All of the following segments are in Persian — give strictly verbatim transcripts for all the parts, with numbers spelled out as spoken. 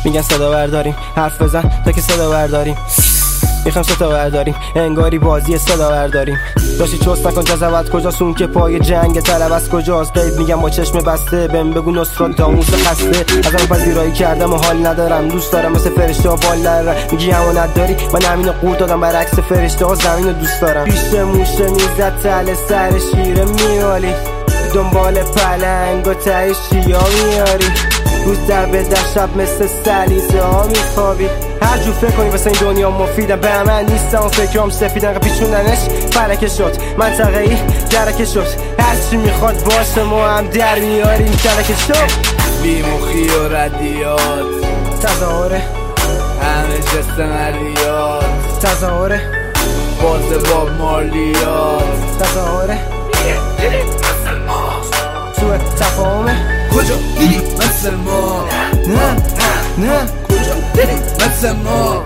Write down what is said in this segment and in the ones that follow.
میگن صدا برداریم، حرف بزن تا که صدا برداریم. میخوام صدا برداریم، انگاری بازی صدا برداریم. داشتی چوست نکن جذبت کجاست، اون که پای جنگ طلب از کجاست؟ دید میگم با چشم بسته، بهم بگو نصرات داموس خسته. ازم پذیرایی کردم و حال ندارم، دوست دارم مثل فرشته ها بال درم. میگی امانت داری، من همینو قورت دادم برعکس فرشته ها زمینو دوست دارم. پیش موشه میزد تله سر شیر میالی، دنبال پلنگ و تهش چیا میاری. روز در به در شب مثل سلیزه ها میخوابی. هر جو فکر کنی واسه این دنیا مفیدم، به من نیستم و فکرام سفیدن. پیچوندنش فلکه شد، منطقه ای درکه شد. هرچی میخواد باشه ما هم در میاریم کلکه شد. بیمخی و ردیات تظاهره، همه جست مردیات تظاهره، باز باب مارلیات تظاهره، سوء تفاهمه. کجا دیدی مثل ما؟ نه نه کجا دیدی مثل ما؟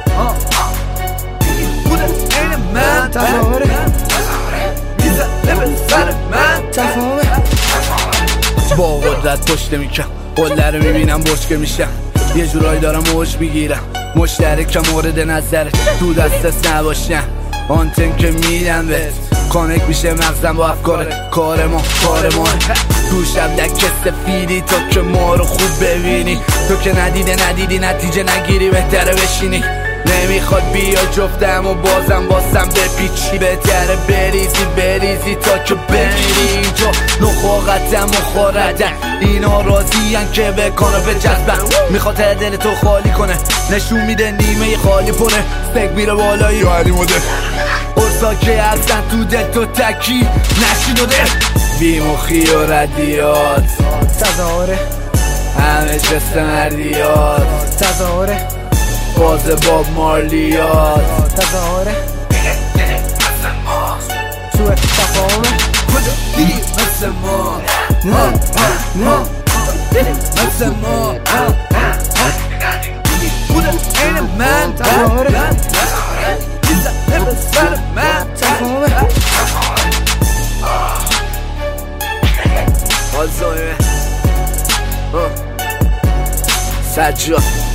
بوده این من تظاهره، میزنه به سر من تفاهمه. با قدرت پشت میکنم، قله رو میبینم بشکه میشم. یه جورایی دارم موج میگیرم، مشترکم مورد نظرت، تو دستت نباشم. آنتن که میدم بهت، کانک میشه مغزم با افکارت. کار ما کار ما تو شب دکه سفیدی تا که ما رو خوب ببینی. تو که ندیده ندیدی نتیجه نگیری، بهتره بشینی. نمیخواد بیا جفتم و بازم واسم بپیچی. بهتره بریزی بریزی تا که بمیری. اینجا نخواقتم و خوردن، اینا راضیان که به کانو بجذبن. میخواد دل تو خالی کنه، نشون میده نیمه خالی پره. سگ میره بالایی یا علی مده، ارسا که هستن تو دل تو تکی نشینوده. بیمخی و ردیات تظاهره، همه جست مردیات تظاهره، باز باب مارلیات تظاهره، سوء تفاهمه. کجا دیدی مثل ما؟ نه نه دیدی مثل ما؟ بوده این من تظاهره، میزنه به سر من تفاهمه. آزایه سجاد